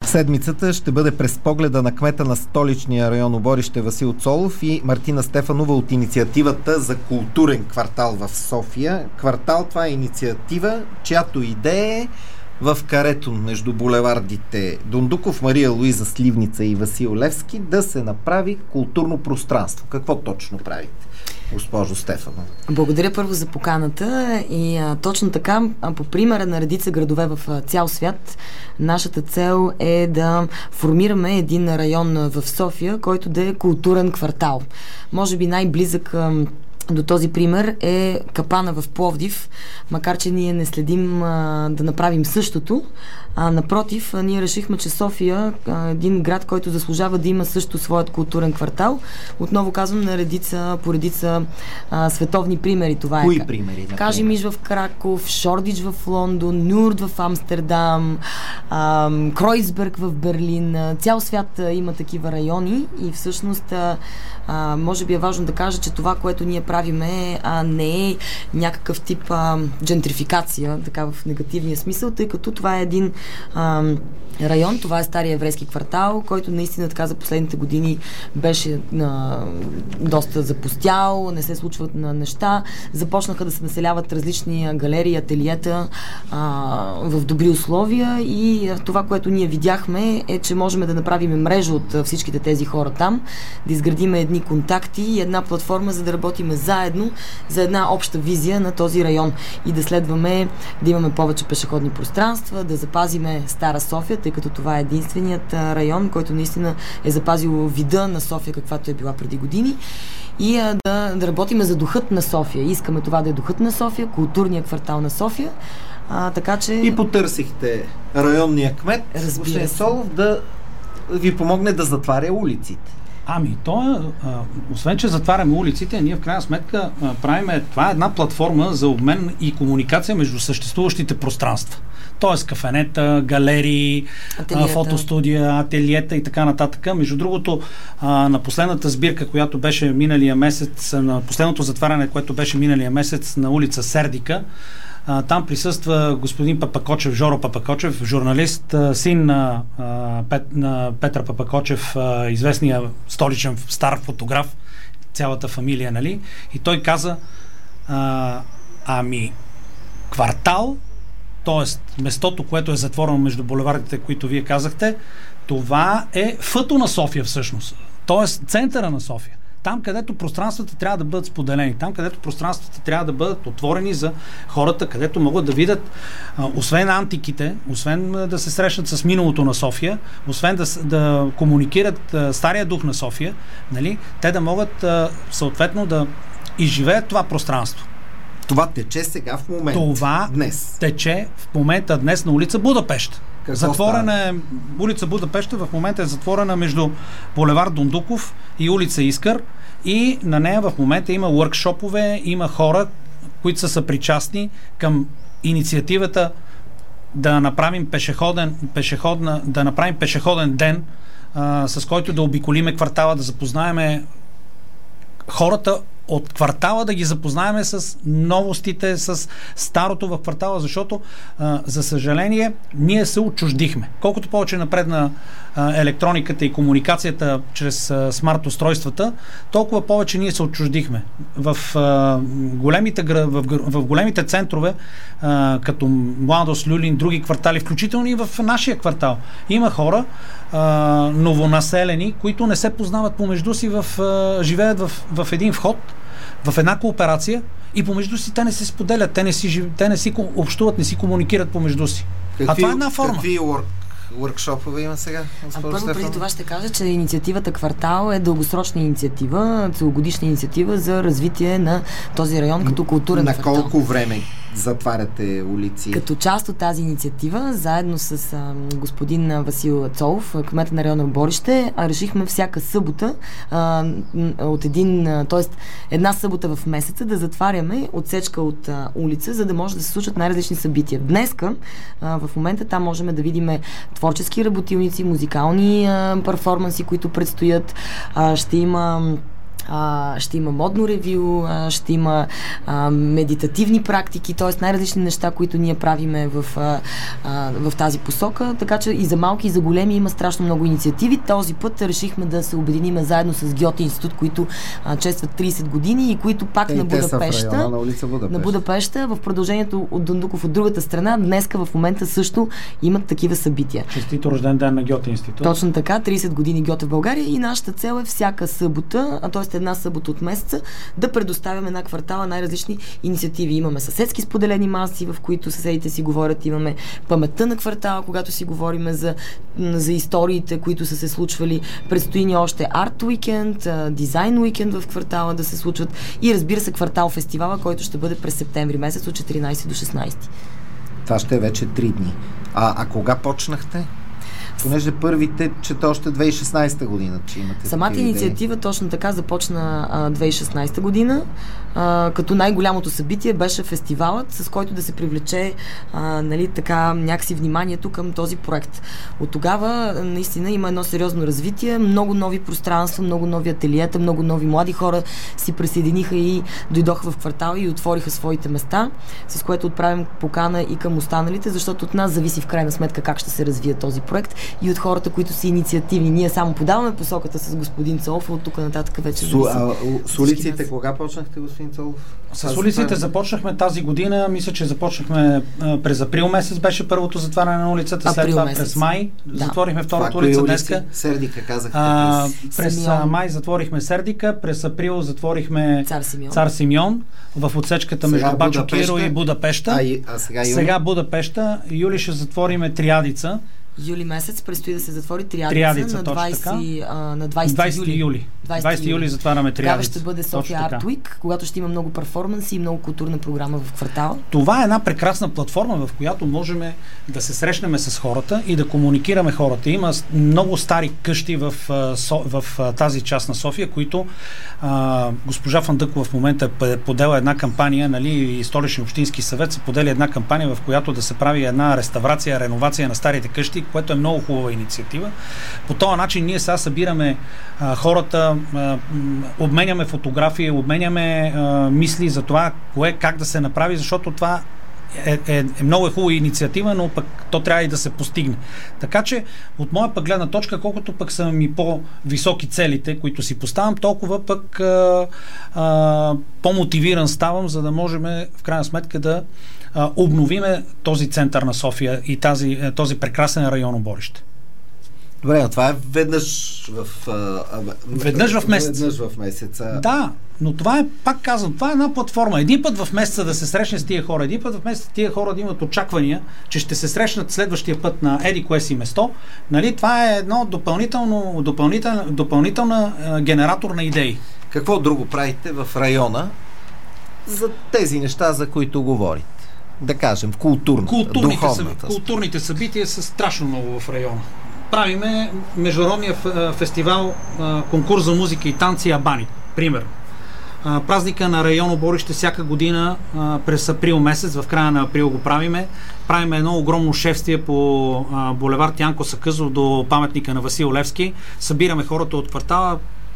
Седмицата ще бъде през погледа на кмета на столичния район Оборище Васил Цолов и Мартина Стефанова от инициативата за културен квартал в София. Квартал, това е инициатива, чиято идея е в карето между булевардите Дондуков, Мария Луиза Сливница и Васил Левски да се направи културно пространство. Какво точно правите, госпожо Стефанова? Благодаря първо за поканата и точно така, по примера на редица градове в цял свят, нашата цел е да формираме един район в София, който да е културен квартал. Може би най-близък до този пример е Капана в Пловдив, макар че ние не следим да направим същото. Напротив, ние решихме, че София е един град, който заслужава да има също своят културен квартал. Отново казвам, на редица световни примери. Това Кои примери? Кажимиш в Краков, Шордич в Лондон, Нюрд в Амстердам, Кройсберг в Берлин. Цял свят има такива райони и всъщност може би е важно да кажа, че това, което ние правиме, не е някакъв тип джентрификация, така в негативния смисъл, тъй като това е един район, това е стария еврейски квартал, който наистина така за последните години беше доста запустял, не се случват на неща, започнаха да се населяват различни галерии, ателиета в добри условия и това, което ние видяхме е, че можем да направим мрежа от всичките тези хора там, да изградим едни контакти и една платформа, за да работим заедно за една обща визия на този район и да следваме, да имаме повече пешеходни пространства, да запазиме Стара София, тъй като това е единственият район, който наистина е запазил вида на София, каквато е била преди години и да работиме за духът на София. Искаме това да е духът на София, културният квартал на София. Така че... И потърсихте районния кмет, господин Солов, да ви помогне да затваря улиците. Освен, че затваряме улиците, ние в крайна сметка правиме, това е една платформа за обмен и комуникация между съществуващите пространства. Тоест кафенета, галерии, фотостудия, ателиета и така нататък. Между другото, на последната сбирка, която беше миналия месец, на последното затваряне, което беше миналия месец на улица Сердика, там присъства господин Папакочев, Жоро Папакочев, журналист, син на Петър Папакочев, известния столичен стар фотограф, цялата фамилия, нали? И той каза, квартал, т.е. местото, което е затворено между булевардите, които вие казахте, това е фъто на София всъщност. Т.е. центъра на София. Там, където пространствата трябва да бъдат споделени, там, където пространствата трябва да бъдат отворени за хората, където могат да видят, освен антиките, освен да се срещнат с миналото на София, освен да комуникират стария дух на София, нали, те да могат съответно да изживеят това пространство. Това тече сега в момента. Днес. Тече в момента днес на улица Будапеща. Затворена е улица Будапеща, в момента е затворена между булевард Дондуков и улица Искър и на нея в момента има workshop-ове, има хора, които са съпричастни към инициативата да направим пешеходен ден, с който да обиколиме квартала, да запознаеме хората от квартала, да ги запознаеме с новостите, с старото в квартала, защото, за съжаление, ние се отчуждихме. Колкото повече напредна електрониката и комуникацията чрез смарт устройствата, толкова повече ние се отчуждихме. В големите центрове, като Младост, Люлин, други квартали, включително и в нашия квартал, има хора, новонаселени, които не се познават помежду си, живеят в един вход, в една кооперация и помежду си те не се споделят, те не си общуват, не си комуникират помежду си. Това е една форма. Какви workshop-ове има сега? Първо преди това ще кажа, че инициативата Квартал е дългосрочна инициатива, целогодишна инициатива за развитие на този район като културен квартал. На колко време затваряте улици? Като част от тази инициатива, заедно с господин Васил Цолов, кмета на района Оборище, решихме всяка събота една събота в месеца да затваряме отсечка от улица, за да може да се случат най-различни събития. Днеска, в момента там можем да видим творчески работилници, музикални перформанси, които предстоят. Ще има ще има модно ревю, ще има медитативни практики, т.е. най-различни неща, които ние правиме в тази посока, така че и за малки, и за големи има страшно много инициативи. Този път решихме да се обединим заедно с Гьоте институт, които честват 30 години и които пак на Будапеща, на Будапеща, в продължението от Дондуков от другата страна, днеска в момента също имат такива събития. Честито рожден ден на Гьоте институт. Точно така, 30 години Гьоте в България и нашата цел е всяка събота, т.е. една събота от месеца, да предоставяме на квартала най-различни инициативи. Имаме съседски споделени маси, в които съседите си говорят, имаме паметта на квартала, когато си говорим за историите, които са се случвали. Предстои ни още арт уикенд, дизайн уикенд в квартала да се случват и разбира се квартал фестивала, който ще бъде през септември месец от 14 до 16. Това ще е вече 3 дни. А кога почнахте? Понеже първите, чета още 2016 година, че имате. Самата инициатива точно така започна 2016 година, като най-голямото събитие беше фестивалът, с който да се привлече така някакси вниманието към този проект. От тогава наистина има едно сериозно развитие, много нови пространства, много нови ателиета, много нови млади хора си присъединиха и дойдоха в квартала и отвориха своите места, с което отправим покана и към останалите, защото от нас зависи в крайна сметка как ще се развие този проект и от хората, които са инициативни. Ние само подаваме посоката с господин Цолов, от тук нататък вече с улиците кога почнахте, господин Цолов? С улиците започнахме тази година, мисля, че започнахме през април месец беше първото затваряне на улицата, след това през май затворихме втората улица днеска. Сердика казахте. През май затворихме Сердика, през април затворихме Цар Симеон в отсечката между Бачо Киро и Будапеща. Сега Будапеща, юли ще затвориме Триадица. Юли месец предстои да се затвори Триадица на 20 юли. 20 юли затваряме Триадица. Тогава ще бъде София Арт Уик, когато ще има много перформанси и много културна програма в квартала. Това е една прекрасна платформа, в която можем да се срещнем с хората и да комуникираме хората. Има много стари къщи в тази част на София, които госпожа Фандъкова в момента е подела една кампания, и Столичен общински съвет са подели една кампания, в която да се прави една реставрация, реновация на старите къщи, което е много хубава инициатива. По този начин ние сега събираме хората, обменяме фотографии, обменяме мисли за това, как да се направи, защото това е много хубава инициатива, но пък то трябва и да се постигне. Така че, от моя пък гледна точка, колкото пък са ми по-високи целите, които си поставям, толкова пък по-мотивиран ставам, за да можем в крайна сметка да обновиме този център на София и този прекрасен район Оборище. Добре, това е веднъж в месеца. Да, но това е, пак казвам, това е една платформа. Един път в месеца да се срещне с тия хора, един път в месеца тия хора да имат очаквания, че ще се срещнат следващия път на еди кое си место. Това е едно допълнителна генератор на идеи. Какво друго правите в района за тези неща, за които говорите? Да кажем, културните събития са страшно много в района. Правиме международния фестивал, конкурс за музика и танци Абани, пример. Празника на район Оборище всяка година през април месец, в края на април го правиме. Правиме едно огромно шествие по булевард Янко Сакъзов до паметника на Васил Левски. Събираме хората от квартала.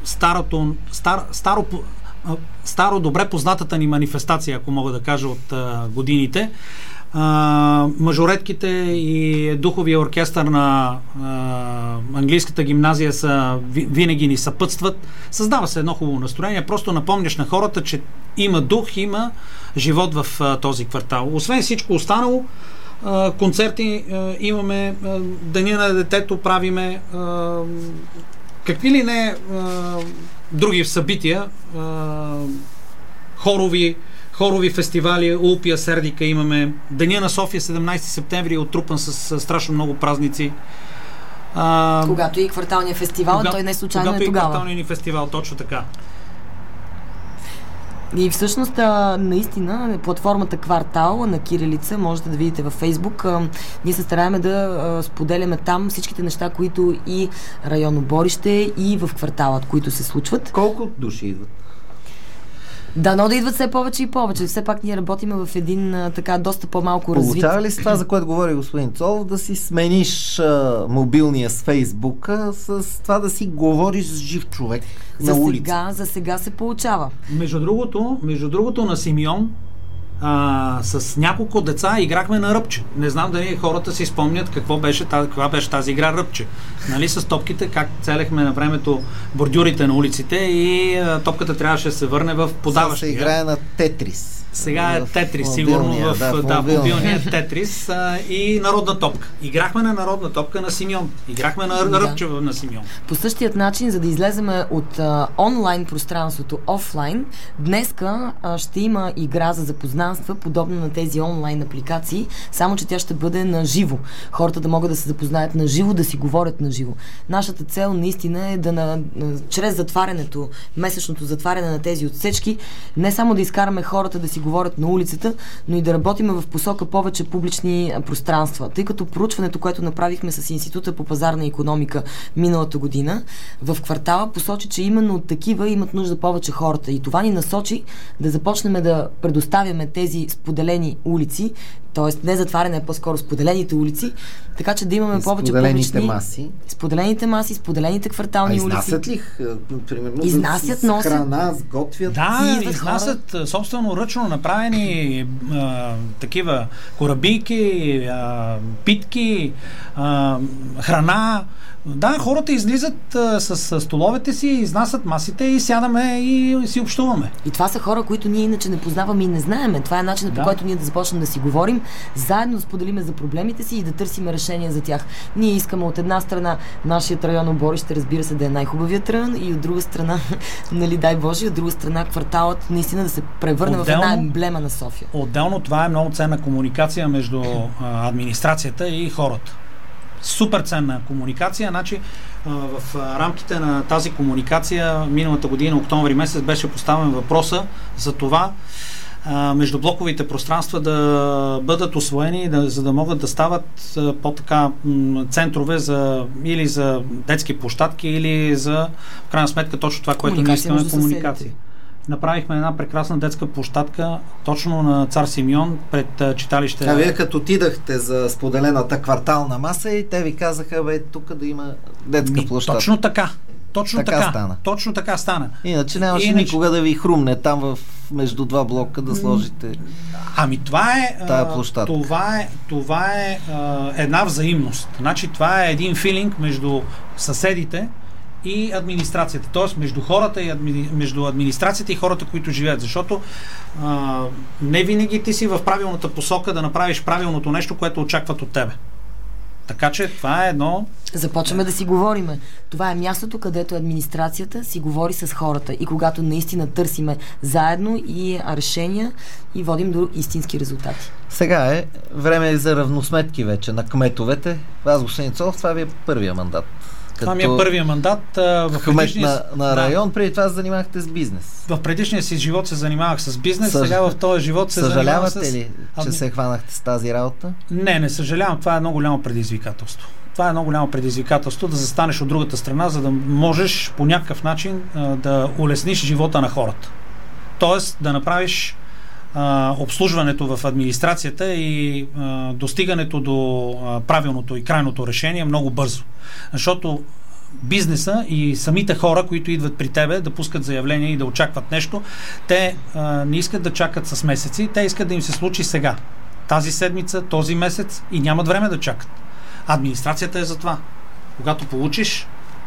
Старо добре познатата ни манифестация, ако мога да кажа, от годините. Мажоретките и духовия оркестър на английската гимназия винаги ни съпътстват. Създава се едно хубаво настроение. Просто напомняш на хората, че има дух, има живот в този квартал. Освен всичко останало, концерти имаме, Деня на детето правиме, какви ли не други събития, хорови фестивали, Улпия, Сердика имаме. Деня на София 17 септември е отрупан с страшно много празници. Когато и кварталния фестивал, той не случайно е тогава. Когато и кварталния ни фестивал, точно така. И всъщност, наистина, платформата Квартал на кирилица, можете да видите във Фейсбук. Ние се стараем да споделяме там всичките неща, които и район Оборище, и в кварталът, които се случват. Колко души идват? Дано да идват все повече и повече. Все пак ние работим в един така доста по-малко развит. Получава ли се това, за което говори господин Цолов, да си смениш мобилния с Фейсбука, с това да си говориш с жив човек на улица? За сега се получава. Между другото на Симеон с няколко деца играхме на ръбче. Не знам дали хората си спомнят каква беше тази игра ръбче. Нали, с топките, как целехме на времето бордюрите на улиците и топката трябваше да се върне в подаващия. Сега се играе на Тетрис. Сега е Тетрис, сигурно в мобилния Тетрис и народна топка. Играхме на народна топка на Симеон. Играхме на ръбче на Симеон. По същият начин, за да излеземе от онлайн пространството офлайн, днеска ще има игра за запознанства, подобно на тези онлайн апликации, само че тя ще бъде на живо. Хората да могат да се запознаят на живо, да си говорят на живо. Нашата цел наистина е чрез затварянето, месечното затваряне на тези отсечки, не само да изкараме хората да си говорят на улицата, но и да работим в посока повече публични пространства. Тъй като проучването, което направихме с Института по пазарна икономика миналата година, в квартала посочи, че именно от такива имат нужда повече хората. И това ни насочи да започнем да предоставяме тези споделени улици, т.е. не затваряне, а по-скоро споделените улици, така че да имаме повече публични... Споделените маси, споделените квартални улици. Изнасят ли? Примерно изнасят, с храна, сготвят? Да, изнасят собствено ръчно направени такива корабийки, питки, храна. Да, хората излизат с столовете си, изнасят масите и сядаме и си общуваме. И това са хора, които ние иначе не познаваме и не знаеме. Това е начинът, по който ние да започнем да си говорим, заедно да споделиме за проблемите си и да търсим решения за тях. Ние искаме от една страна нашият район Оборище, разбира се, да е най-хубавият район, и от друга страна, нали, дай Боже, от друга страна кварталът наистина да се превърне в една емблема на София. Отделно това е много ценна комуникация между администрацията и хората. Супер ценна комуникация. Значи, в рамките на тази комуникация миналата година, октомври месец, беше поставен въпроса за това междублоковите пространства да бъдат усвоени, за да могат да стават по-така центрове или за детски площадки, или за, в крайна сметка, точно това, което ние искаме, комуникации. Направихме една прекрасна детска площадка точно на Цар Симеон пред читалище. А вие като отидахте за споделената квартална маса и те ви казаха, тук да има детска площадка. Точно така. Стана. Точно така стана. Иначе нямаше никога да ви хрумне там между два блока да сложите тая площадка. Това е една взаимност. Значи това е един филинг между съседите и администрацията. Т.е. между хората и между администрацията и хората, които живеят. Защото не винаги ти си в правилната посока да направиш правилното нещо, което очакват от тебе. Така че това е едно... Започваме да си говориме. Това е мястото, където администрацията си говори с хората и когато наистина търсиме заедно и решения и водим до истински резултати. Сега е време за равносметки вече на кметовете. Аз, господин Цолов, това ви е първия мандат. Това ми е първия мандат. В предишния на район, преди това се занимахте с бизнес. В предишния си живот се занимавах с бизнес, сега в този живот се занимавам с... Съжалявате ли, че се хванахте с тази работа? Не съжалявам. Това е едно голямо предизвикателство. Това е едно голямо предизвикателство да застанеш от другата страна, за да можеш по някакъв начин да улесниш живота на хората. Тоест да направиш обслужването в администрацията и достигането до правилното и крайното решение много бързо. Защото бизнеса и самите хора, които идват при тебе да пускат заявления и да очакват нещо, те не искат да чакат с месеци, те искат да им се случи сега. Тази седмица, този месец и нямат време да чакат. Администрацията е за това. Когато получиш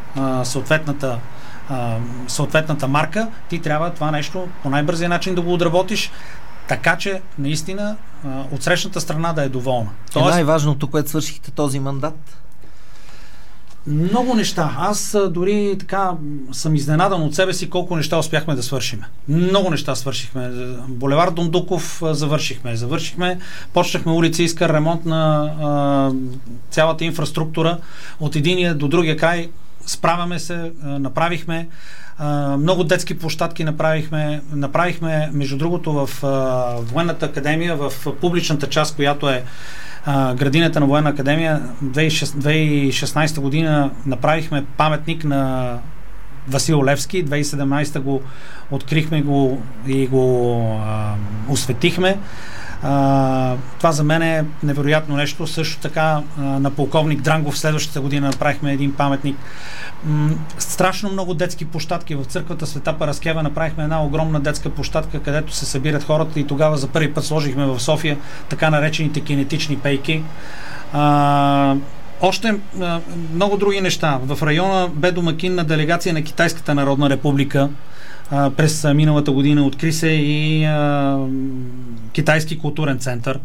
съответната марка, ти трябва това нещо по най-бързия начин да го отработиш, така че наистина отсрещната страна да е доволна. Тоест, най-важното, което свършихте този мандат? Много неща. Аз дори така съм изненадан от себе си колко неща успяхме да свършим. Много неща свършихме. Булевард Дондуков завършихме. Почнахме улица Искър, ремонт на цялата инфраструктура. От единия до другия край справяме се, направихме. Много детски площадки направихме, между другото, в Военната академия, в публичната част, която е градината на Военна академия. 2016 година направихме паметник на Васил Левски. 2017 го открихме и го осветихме. Това за мен е невероятно нещо. Също така на полковник Дрангов следващата година направихме един паметник. Страшно много детски площадки в църквата Света Параскева. Направихме една огромна детска площадка, където се събират хората, и тогава за първи път сложихме в София така наречените кинетични пейки. Още много други неща. В района бе домакин на делегация на Китайската народна република. През миналата година откри се и Китайски културен център.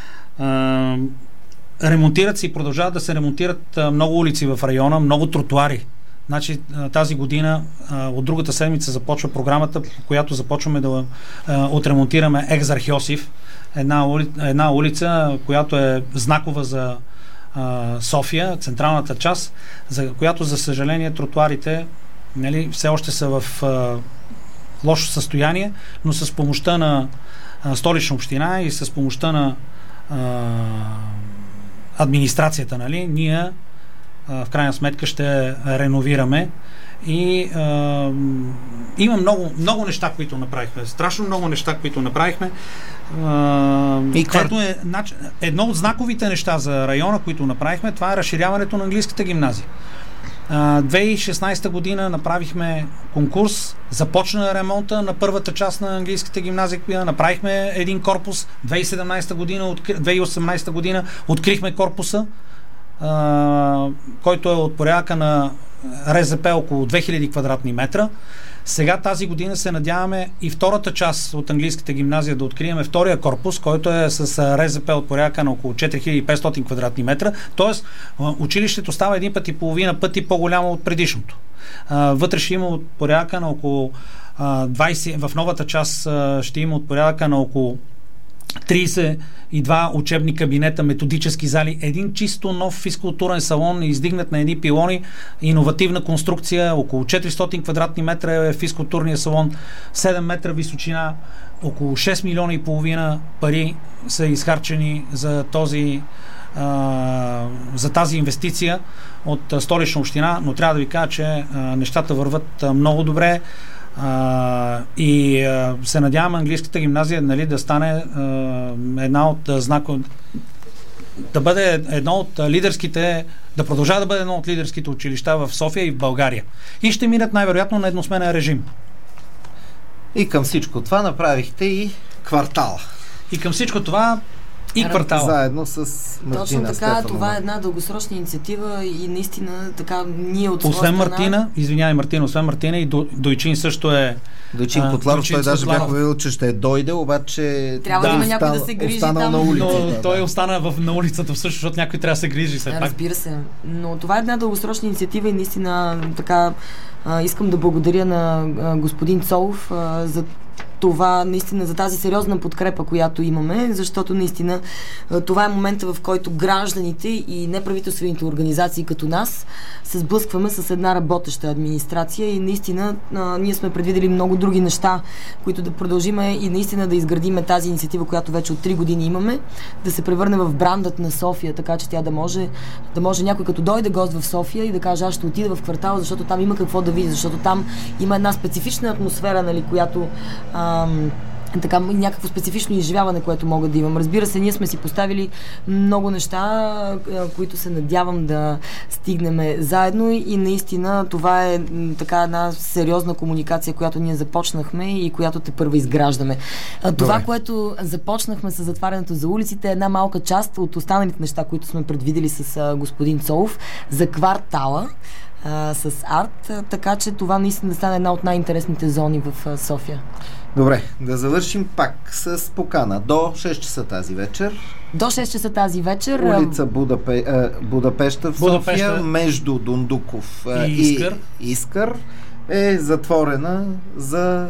Ремонтират се и продължават да се ремонтират много улици в района, много тротуари. Значи тази година от другата седмица започва програмата, по която започваме да отремонтираме Екзарх Йосиф, една улица, която е знакова за София, централната част, за която, за съжаление, тротуарите, нали, все още са в лошо състояние, но с помощта на Столична община и с помощта на администрацията, нали, ние в крайна сметка ще реновираме. И има много неща, които направихме. Страшно много неща, които направихме. Ето едно от знаковите неща за района, които направихме, това е разширяването на английската гимназия. 2016 година направихме конкурс, започна ремонта на първата част на английската гимназия, направихме един корпус. 2018 година открихме корпуса, който е от порядъка на РЗП около 2000 квадратни метра. Сега тази година се надяваме и втората част от английската гимназия да открием втория корпус, който е с РЗП от порядъка на около 4500 квадратни метра. Тоест, училището става 1,5 пъти по-голямо от предишното. Вътре ще има от порядъка на около 20, в новата част ще има от порядъка на около 32 учебни кабинета, методически зали, един чисто нов физкултурен салон, издигнат на едни пилони, иновативна конструкция, около 400 квадратни метра е физкултурния салон, 7 метра височина, около 6 милиона и половина пари са изхарчени за тази инвестиция от Столична община, но трябва да ви кажа, че нещата върват много добре. И се надявам английската гимназия, нали, да стане една от да бъде едно от лидерските, да продължава да бъде едно от лидерските училища в София и в България. И ще минат най-вероятно на едносменен режим. И към всичко това направихте и квартала. И към всичко това и квартала. Заедно с Мартина Точно така, Стефанова. това е една дългосрочна инициатива и наистина така ние от своя освен страна... Мартина, освен Мартина и Дойчин също е... Дойчин Котларов, той даже бях обявил, че ще дойде, обаче трябва да има някой да се грижи там. На улицата. Но той остана на улицата всъщност, защото някой трябва да се грижи след пак. Разбира се. Но това е една дългосрочна инициатива и наистина така искам да благодаря на господин Цолов за това, наистина, за тази сериозна подкрепа, която имаме, защото наистина това е момента, в който гражданите и неправителствените организации като нас се сблъскваме с една работеща администрация и наистина ние сме предвидели много други неща, които да продължиме и наистина да изградиме тази инициатива, която вече от 3 години имаме, да се превърне в брандът на София, така че тя да може някой като дойде гост в София и да каже, аз ще отида в квартала, защото там има какво да види, защото там има една специфична атмосфера, нали, която така някакво специфично изживяване, което мога да имам. Разбира се, ние сме си поставили много неща, които се надявам да стигнем заедно и наистина това е така една сериозна комуникация, която ние започнахме и която тепърва изграждаме. Това, което започнахме с затварянето за улиците, е една малка част от останалите неща, които сме предвидели с господин Цолов за квартала с арт, така че това наистина да стане една от най-интересните зони в София. Добре, да завършим пак с покана. До 6 часа тази вечер. До 6 часа тази вечер. Улица Будапеща в София, между Дундуков и Искър е затворена за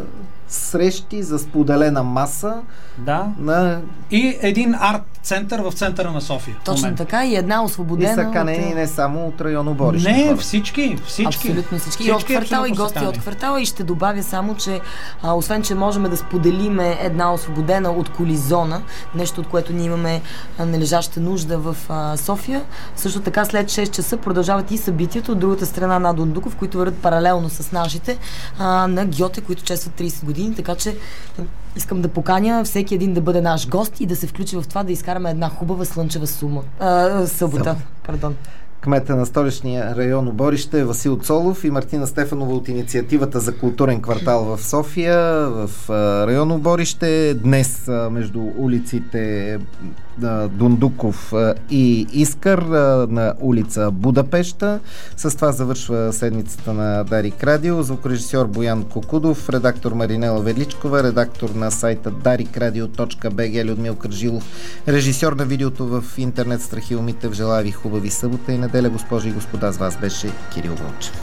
срещи за споделена маса на... И един арт-център в центъра на София. Точно така, и една освободена... И са канени не само от район Оборище. Не, всички. Абсолютно всички. И от квартала, и гости от квартала. И ще добавя само, че освен, че можем да споделиме една освободена от коли зона, нещо, от което ние имаме належаща нужда в София, също така след 6 часа продължават и събитията от другата страна на Дондуков, които върват паралелно с нашите на Гьоте, които честват 30 години, така че искам да поканя всеки един да бъде наш гост и да се включи в това да изкараме една хубава слънчева събота. Кмета на столичния район Оборище Васил Цолов и Мартина Стефанова от инициативата за културен квартал в София, в район Оборище. Днес между улиците Дондуков и Искър на улица Будапеща. С това завършва седмицата на Дарик Радио. Звукорежисьор Боян Кокудов, редактор Маринела Величкова, редактор на сайта darikradio.bg Людмил Кържилов, режисьор на видеото в интернет Страхил Митев. Желая ви хубави събота и неделя, госпожи и господа. С вас беше Кирил Вълчев.